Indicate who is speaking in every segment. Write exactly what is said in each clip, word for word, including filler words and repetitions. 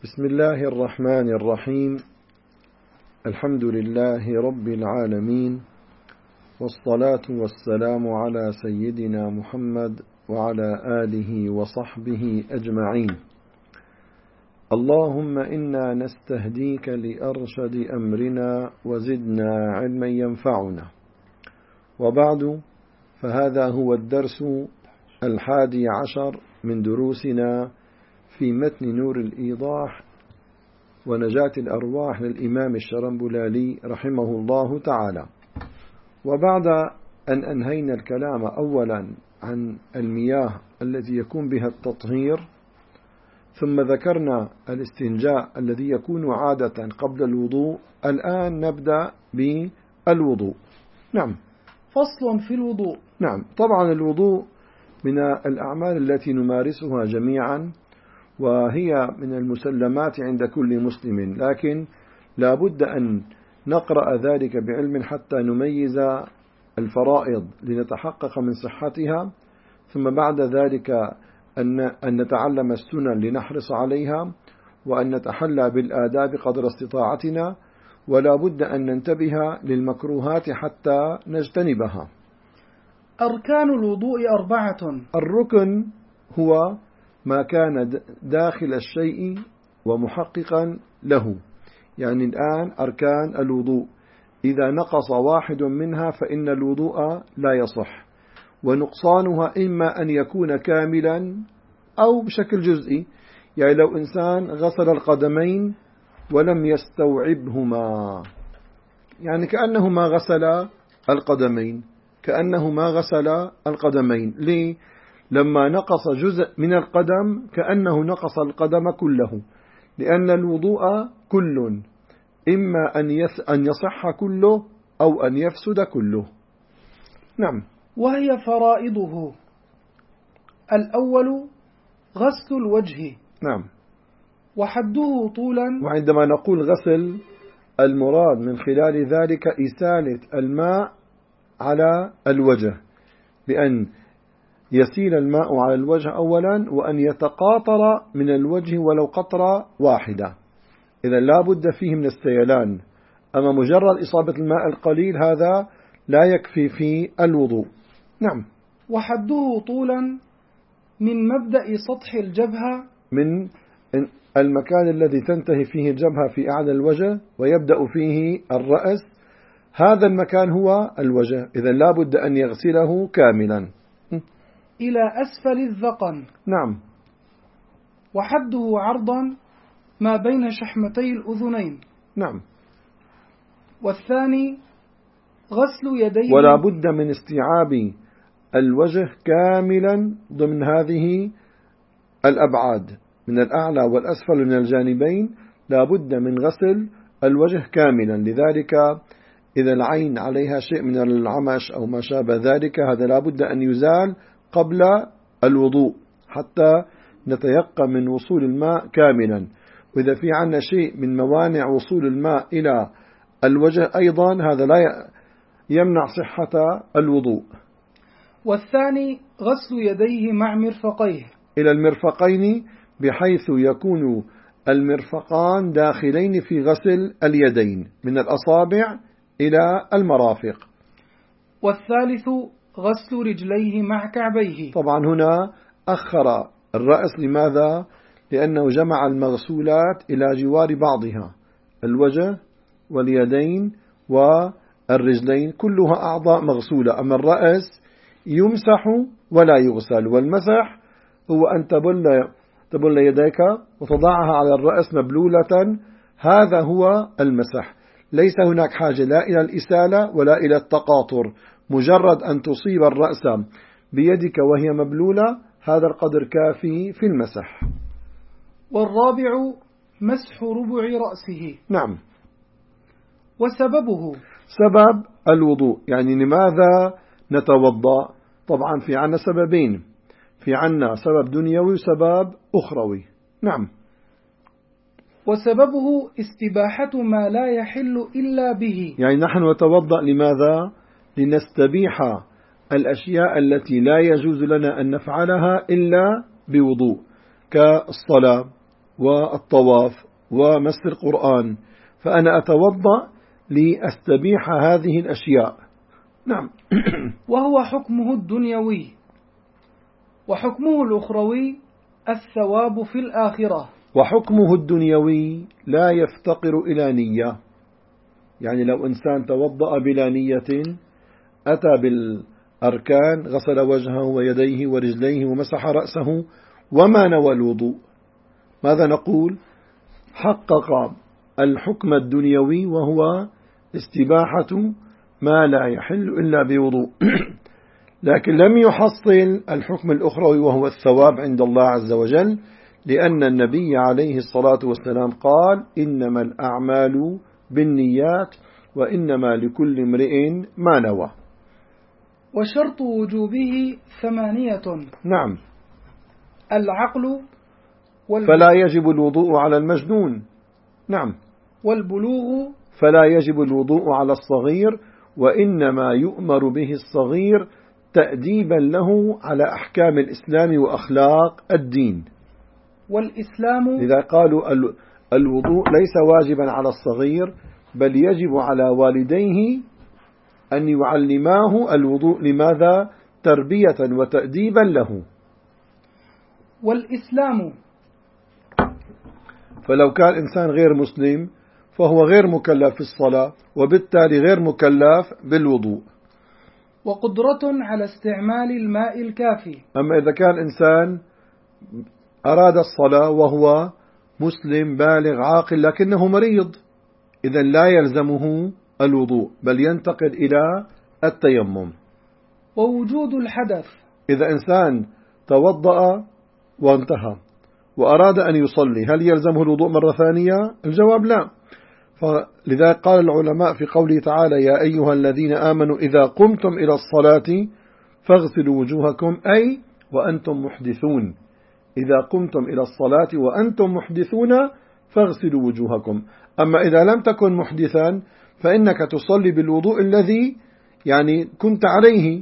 Speaker 1: بسم الله الرحمن الرحيم. الحمد لله رب العالمين، والصلاة والسلام على سيدنا محمد وعلى آله وصحبه أجمعين. اللهم إنا نستهديك لأرشد أمرنا وزدنا علما ينفعنا. وبعد، فهذا هو الدرس الحادي عشر من دروسنا في متن نور الإيضاح ونجاة الأرواح للإمام الشرنبلالي رحمه الله تعالى. وبعد أن أنهينا الكلام أولا عن المياه التي يكون بها التطهير، ثم ذكرنا الاستنجاء الذي يكون عادة قبل الوضوء، الآن نبدأ بالوضوء. نعم.
Speaker 2: فصل في الوضوء.
Speaker 1: نعم، طبعا الوضوء من الأعمال التي نمارسها جميعا، وهي من المسلمات عند كل مسلم، لكن لا بد أن نقرأ ذلك بعلم حتى نميز الفرائض لنتحقق من صحتها، ثم بعد ذلك أن نتعلم السنن لنحرص عليها، وأن نتحلى بالآداب قدر استطاعتنا، ولا بد أن ننتبه للمكروهات حتى نجتنبها.
Speaker 2: أركان الوضوء أربعة.
Speaker 1: الركن هو ما كان داخل الشيء ومحققا له، يعني الآن أركان الوضوء إذا نقص واحد منها فإن الوضوء لا يصح، ونقصانها إما أن يكون كاملا أو بشكل جزئي، يعني لو إنسان غسل القدمين ولم يستوعبهما، يعني كأنه ما غسل القدمين كأنه ما غسل القدمين ليه؟ لما نقص جزء من القدم كأنه نقص القدم كله، لأن الوضوء كل، إما أن يصح كله أو أن يفسد كله. نعم.
Speaker 2: وهي فرائضه: الأول غسل الوجه.
Speaker 1: نعم.
Speaker 2: وحده طولا.
Speaker 1: وعندما نقول غسل، المراد من خلال ذلك إسالة الماء على الوجه، بأن يسيل الماء على الوجه أولا، وأن يتقاطر من الوجه ولو قطرة واحدة. إذا لا بد فيه من السيلان، أما مجرد إصابة الماء القليل هذا لا يكفي في الوضوء. نعم.
Speaker 2: وحده طولا من مبدأ سطح الجبهة،
Speaker 1: من المكان الذي تنتهي فيه الجبهة في أعلى الوجه ويبدأ فيه الرأس، هذا المكان هو الوجه، إذا لا بد أن يغسله كاملا
Speaker 2: إلى أسفل الذقن.
Speaker 1: نعم.
Speaker 2: وحده عرضا ما بين شحمتي الأذنين.
Speaker 1: نعم.
Speaker 2: والثاني غسل يديه.
Speaker 1: ولا بد من استيعاب الوجه كاملا ضمن هذه الأبعاد، من الأعلى والأسفل من الجانبين، لا بد من غسل الوجه كاملا. لذلك إذا العين عليها شيء من العمش أو ما شابه ذلك، هذا لا بد أن يزال قبل الوضوء حتى نتيقن من وصول الماء كاملا. وإذا في عنا شيء من موانع وصول الماء إلى الوجه أيضا، هذا لا يمنع صحة الوضوء.
Speaker 2: والثاني غسل يديه مع مرفقيه
Speaker 1: إلى المرفقين، بحيث يكون المرفقان داخلين في غسل اليدين من الأصابع إلى المرافق.
Speaker 2: والثالث غسل رجليه مع كعبيه.
Speaker 1: طبعا هنا أخر الرأس، لماذا؟ لأنه جمع المغسولات إلى جوار بعضها، الوجه واليدين والرجلين كلها أعضاء مغسولة، أما الرأس يمسح ولا يغسل، والمسح هو أن تبل, تبل يديك وتضعها على الرأس مبلولة، هذا هو المسح. ليس هناك حاجة لا إلى الإسالة ولا إلى التقاطر، مجرد أن تصيب الرأس بيدك وهي مبلولة، هذا القدر كافي في المسح.
Speaker 2: والرابع مسح ربع رأسه.
Speaker 1: نعم.
Speaker 2: وسببه
Speaker 1: سبب الوضوء، يعني لماذا نتوضأ؟ طبعا في عنا سببين، في عنا سبب دنيوي وسبب أخروي. نعم.
Speaker 2: وسببه استباحة ما لا يحل إلا به،
Speaker 1: يعني نحن نتوضأ لماذا؟ لنستبيح الأشياء التي لا يجوز لنا أن نفعلها إلا بوضوء، كالصلاة والطواف ومس القرآن، فأنا أتوضأ لأستبيح هذه الأشياء. نعم.
Speaker 2: وهو حكمه الدنيوي، وحكمه الأخروي الثواب في الآخرة.
Speaker 1: وحكمه الدنيوي لا يفتقر إلى نية، يعني لو إنسان توضأ بلا نية أتى بالأركان، غسل وجهه ويديه ورجليه ومسح رأسه وما نوى الوضوء، ماذا نقول؟ حقق الحكم الدنيوي وهو استباحة ما لا يحل إلا بوضوء. لكن لم يحصل الحكم الأخروي وهو الثواب عند الله عز وجل، لأن النبي عليه الصلاة والسلام قال: إنما الأعمال بالنيات وإنما لكل امرئ ما نوى.
Speaker 2: وشرط وجوبه ثمانية.
Speaker 1: نعم.
Speaker 2: العقل والبلوغ،
Speaker 1: فلا يجب الوضوء على المجنون. نعم.
Speaker 2: والبلوغ،
Speaker 1: فلا يجب الوضوء على الصغير، وإنما يؤمر به الصغير تأديبا له على أحكام الإسلام وأخلاق الدين.
Speaker 2: والإسلام،
Speaker 1: إذا قالوا الوضوء ليس واجبا على الصغير، بل يجب على والديه أن يعلماه الوضوء. لماذا؟ تربية وتأديبا له.
Speaker 2: والإسلام،
Speaker 1: فلو كان إنسان غير مسلم فهو غير مكلف في الصلاة، وبالتالي غير مكلف بالوضوء.
Speaker 2: وقدرة على استعمال الماء الكافي.
Speaker 1: أما إذا كان إنسان أراد الصلاة وهو مسلم بالغ عاقل لكنه مريض، إذا لا يلزمه الوضوء بل ينتقل إلى التيمم.
Speaker 2: ووجود الحدث،
Speaker 1: إذا إنسان توضأ وانتهى وأراد أن يصلي، هل يلزمه الوضوء مرة ثانية؟ الجواب لا. فلذلك قال العلماء في قوله تعالى: يا أيها الذين آمنوا إذا قمتم إلى الصلاة فاغسلوا وجوهكم، أي وأنتم محدثون. إذا قمتم إلى الصلاة وأنتم محدثون فاغسلوا وجوهكم. أما إذا لم تكن محدثا فإنك تصلي بالوضوء الذي يعني كنت عليه.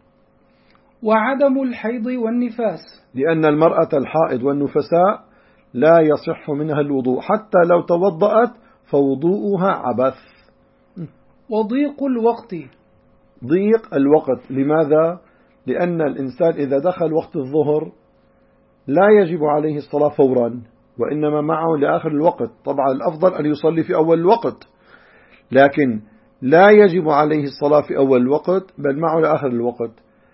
Speaker 2: وعدم الحيض والنفاس،
Speaker 1: لأن المرأة الحائض والنفساء لا يصح منها الوضوء حتى لو توضأت، فوضوءها عبث.
Speaker 2: وضيق الوقت،
Speaker 1: ضيق الوقت، لماذا؟ لأن الإنسان إذا دخل وقت الظهر لا يجب عليه الصلاة فورا، وإنما معه لآخر الوقت. طبعا الأفضل أن يصلي في أول الوقت، لكن لا يجب عليه الصلاة في أول الوقت بل معه لآخر الوقت،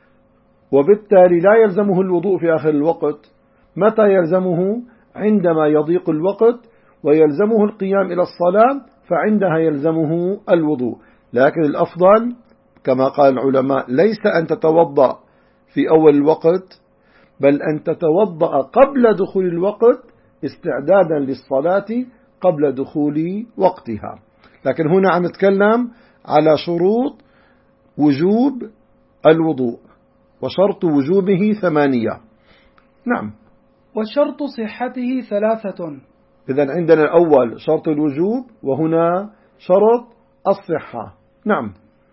Speaker 1: وبالتالي لا يلزمه الوضوء في آخر الوقت. متى يلزمه؟ عندما يضيق الوقت ويلزمه القيام إلى الصلاة، فعندها يلزمه الوضوء. لكن الأفضل كما قال العلماء ليس أن تتوضأ في أول الوقت، بل أن تتوضأ قبل دخول الوقت استعدادا للصلاة قبل دخول وقتها. لكن هنا عم نتكلم على شروط وجوب الوضوء، وشرط وجوبه ثمانية. نعم.
Speaker 2: وشرط صحته ثلاثة.
Speaker 1: إذن عندنا الأول شرط الوجوب، وهنا شرط الصحة. نعم.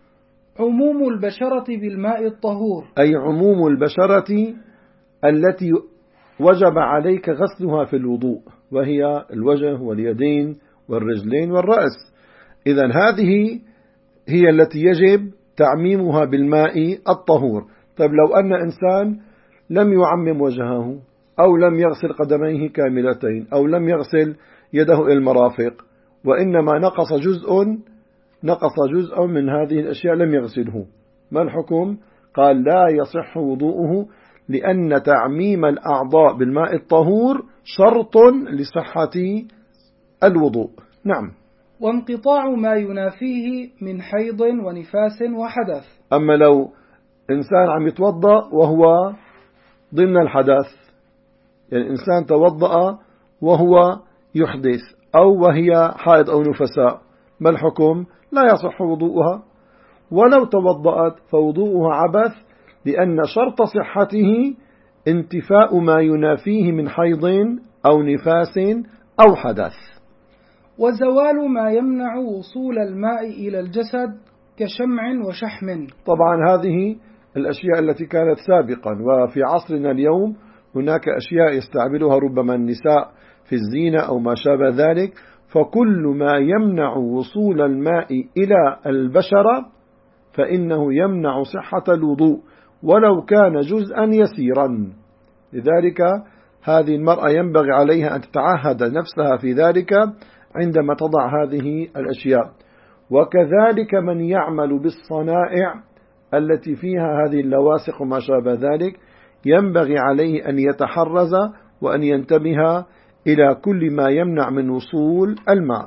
Speaker 2: عموم البشرة بالماء الطهور،
Speaker 1: أي عموم البشرة التي وجب عليك غسلها في الوضوء، وهي الوجه واليدين والرجلين والرأس. إذن هذه هي التي يجب تعميمها بالماء الطهور. طيب لو أن إنسان لم يعمم وجهه، أو لم يغسل قدميه كاملتين، أو لم يغسل يده إلى المرافق، وإنما نقص جزء نقص جزء من هذه الأشياء لم يغسله، ما الحكم؟ قال لا يصح وضوءه، لأن تعميم الأعضاء بالماء الطهور شرط لصحة الوضوء. نعم.
Speaker 2: وانقطاع ما ينافيه من حيض ونفاس وحدث.
Speaker 1: أما لو إنسان عم يتوضأ وهو ضمن الحدث، يعني إنسان توضأ وهو يحدث أو وهي حائض أو نفساء، ما الحكم؟ لا يصح وضوءها، ولو توضأت فوضوءها عبث، لأن شرط صحته انتفاء ما ينافيه من حيض أو نفاس أو حدث.
Speaker 2: وزوال ما يمنع وصول الماء إلى الجسد كشمع وشحم.
Speaker 1: طبعا هذه الأشياء التي كانت سابقا، وفي عصرنا اليوم هناك أشياء يستعملها ربما النساء في الزينة أو ما شابه ذلك، فكل ما يمنع وصول الماء إلى البشرة فإنه يمنع صحة الوضوء ولو كان جزءا يسيرا. لذلك هذه المرأة ينبغي عليها أن تتعهد نفسها في ذلك عندما تضع هذه الأشياء. وكذلك من يعمل بالصنائع التي فيها هذه اللواسق وما شابه ذلك ينبغي عليه أن يتحرز وأن ينتبه إلى كل ما يمنع من وصول الماء.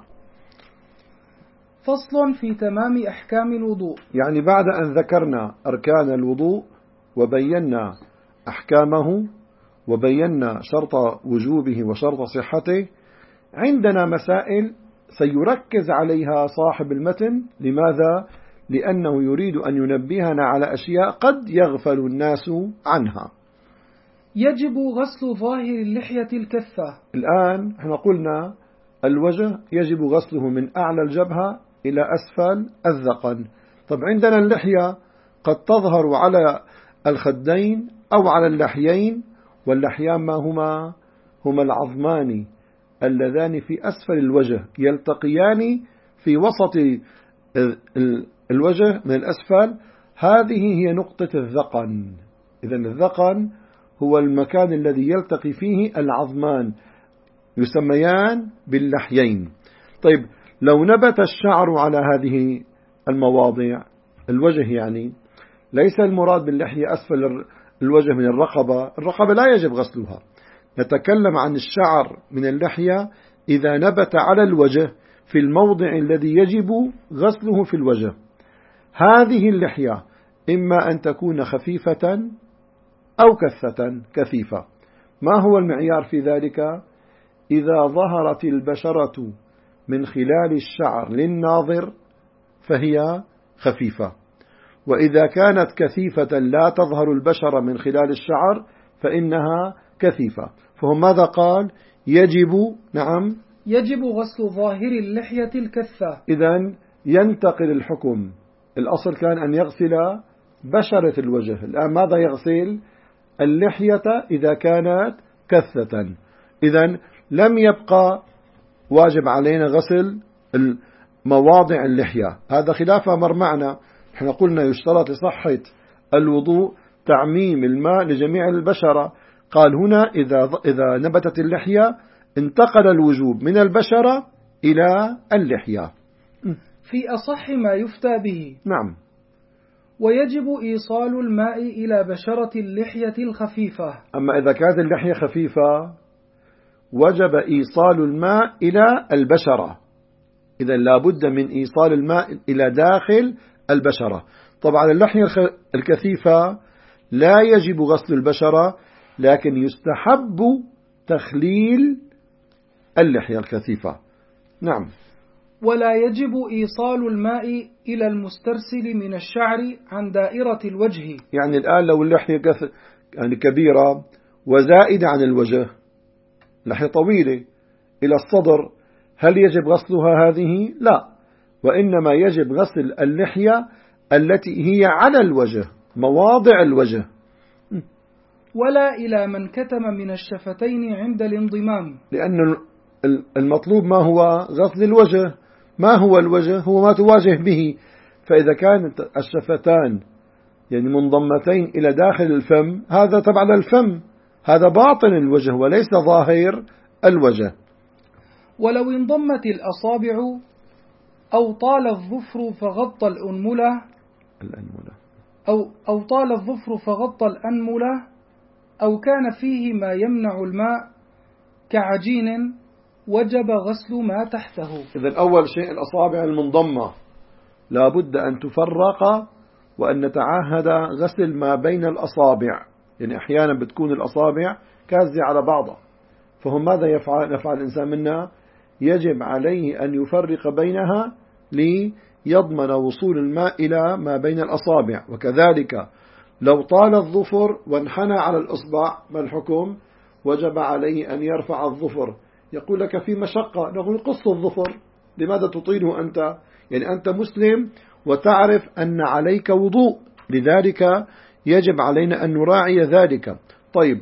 Speaker 2: فصل في تمام أحكام الوضوء.
Speaker 1: يعني بعد أن ذكرنا أركان الوضوء وبينا أحكامه وبينا شرط وجوبه وشرط صحته، عندنا مسائل سيركز عليها صاحب المتن. لماذا؟ لأنه يريد أن ينبهنا على أشياء قد يغفل الناس عنها.
Speaker 2: يجب غسل ظاهر اللحية الكثة.
Speaker 1: الآن احنا قلنا الوجه يجب غسله من أعلى الجبهة إلى أسفل الذقن. طب عندنا اللحية قد تظهر على الخدين أو على اللحيين، واللحيان ما هما؟ هما العظمان اللذان في أسفل الوجه يلتقيان في وسط الوجه من الأسفل. هذه هي نقطة الذقن. إذن الذقن هو المكان الذي يلتقي فيه العظمان يسميان باللحيين. طيب لو نبت الشعر على هذه المواضع الوجه، يعني ليس المراد باللحية أسفل الوجه من الرقبة، الرقبة لا يجب غسلها. نتكلم عن الشعر من اللحية إذا نبت على الوجه في الموضع الذي يجب غسله في الوجه. هذه اللحية إما أن تكون خفيفة أو كثة كثيفة. ما هو المعيار في ذلك؟ إذا ظهرت البشرة من خلال الشعر للناظر فهي خفيفة، وإذا كانت كثيفة لا تظهر البشرة من خلال الشعر فإنها كثيفة. فهم ماذا قال؟ يجب نعم
Speaker 2: يجب غسل ظاهر اللحية الكثة.
Speaker 1: إذن ينتقل الحكم. الأصل كان أن يغسل بشرة الوجه، الآن ماذا يغسل؟ اللحية إذا كانت كثة. إذن لم يبقى واجب علينا غسل مواضع اللحية. هذا خلاف أمر معنا. احنا قلنا يشترط لصحة الوضوء تعميم الماء لجميع البشرة. قال هنا إذا إذا نبتت اللحية انتقل الوجوب من البشرة إلى اللحية
Speaker 2: في أصح ما يفتى به.
Speaker 1: نعم.
Speaker 2: ويجب إيصال الماء إلى بشرة اللحية الخفيفة.
Speaker 1: أما إذا كانت اللحية خفيفة وجب إيصال الماء إلى البشرة. إذا لابد من إيصال الماء إلى داخل البشرة. طبعا اللحية الكثيفة لا يجب غسل البشرة، لكن يستحب تخليل اللحية الكثيفة. نعم.
Speaker 2: ولا يجب إيصال الماء إلى المسترسل من الشعر عن دائرة الوجه.
Speaker 1: يعني الآن لو اللحية يعني كبيرة وزائدة عن الوجه، لحية طويلة إلى الصدر، هل يجب غسلها هذه؟ لا، وإنما يجب غسل اللحية التي هي على الوجه، مواضع الوجه.
Speaker 2: ولا إلى من كتم من الشفتين عند الانضمام،
Speaker 1: لأن المطلوب ما هو؟ غسل الوجه. ما هو الوجه؟ هو ما تواجه به. فإذا كانت الشفتان يعني منضمتين إلى داخل الفم، هذا تبع الفم، هذا باطن الوجه وليس ظاهر الوجه.
Speaker 2: ولو انضمت الأصابع أو طال الظفر فغطى الأنملة
Speaker 1: الأنملة
Speaker 2: أو, أو طال الظفر فغطى الأنملة أو كان فيه ما يمنع الماء كعجين وجب غسل ما تحته. إذن
Speaker 1: أول شيء الأصابع المنضمة لابد أن تفرق، وأن نتعهد غسل ما بين الأصابع. يعني أحيانا بتكون الأصابع كازة على بعضها، فهم ماذا يفعل, يفعل الإنسان منا؟ يجب عليه أن يفرق بينها ليضمن وصول الماء إلى ما بين الأصابع. وكذلك لو طال الظفر وانحنى على الإصبع، ما الحكم؟ وجب عليه أن يرفع الظفر. يقول لك في مشقة، نقول قص الظفر، لماذا تطيله أنت؟ يعني أنت مسلم وتعرف أن عليك وضوء، لذلك يجب علينا أن نراعي ذلك. طيب،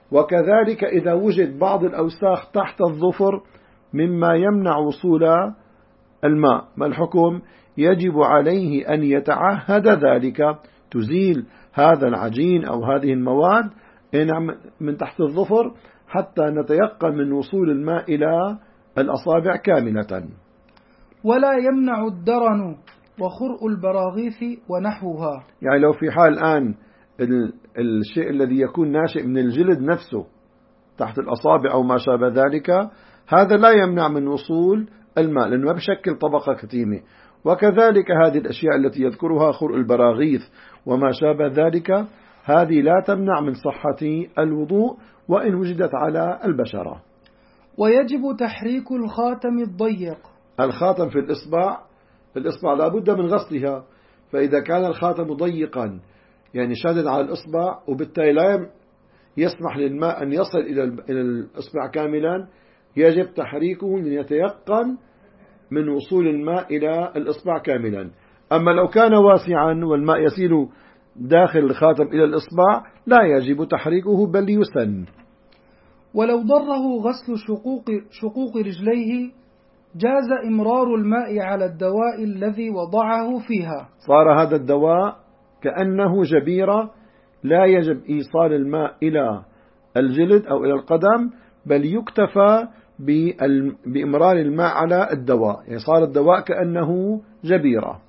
Speaker 1: وكذلك إذا وجد بعض الأوساخ تحت الظفر مما يمنع وصول الماء، ما الحكم؟ يجب عليه أن يتعهد ذلك، تزيل هذا العجين أو هذه المواد من تحت الظفر حتى نتيقن من وصول الماء إلى الأصابع كاملة.
Speaker 2: ولا يمنع الدرن وخرء البراغيث ونحوها،
Speaker 1: يعني لو في حال الآن الشيء الذي يكون ناشئ من الجلد نفسه تحت الأصابع أو ما شابه ذلك، هذا لا يمنع من وصول الماء لأنه ما بشكل طبقة كتيمة. وكذلك هذه الأشياء التي يذكرها خرء البراغيث وما شابه ذلك، هذه لا تمنع من صحة الوضوء وإن وجدت على البشرة.
Speaker 2: ويجب تحريك الخاتم الضيق.
Speaker 1: الخاتم في الإصبع، الإصبع لا بد من غسلها، فإذا كان الخاتم ضيقا يعني شادد على الإصبع وبالتالي لا يسمح للماء أن يصل إلى الإصبع كاملا، يجب تحريكه ليتيقن من وصول الماء إلى الإصبع كاملا. أما لو كان واسعا والماء يسيل داخل الخاتم إلى الإصبع لا يجب تحريكه بل يسن.
Speaker 2: ولو ضره غسل شقوق, شقوق رجليه جاز إمرار الماء على الدواء الذي وضعه فيها. صار
Speaker 1: هذا الدواء كأنه جبيرة، لا يجب إيصال الماء إلى الجلد أو إلى القدم، بل يكتفى بإمرار الماء على الدواء، يعني صار الدواء كأنه جبيرة.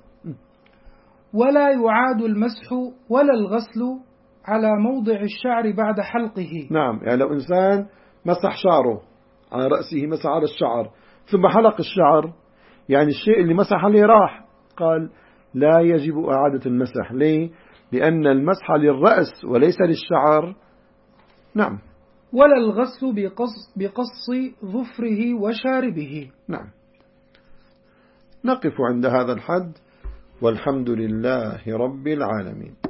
Speaker 2: ولا يعاد المسح ولا الغسل على موضع الشعر بعد حلقه.
Speaker 1: نعم، يعني لو إنسان مسح شعره على رأسه، مسح على الشعر ثم حلق الشعر، يعني الشيء اللي مسح عليه راح، قال لا يجب إعادة المسح. ليه؟ لأن المسح للرأس وليس للشعر. نعم.
Speaker 2: ولا الغسل بقص, بقص ظفره وشاربه.
Speaker 1: نعم. نقف عند هذا الحد، والحمد لله رب العالمين.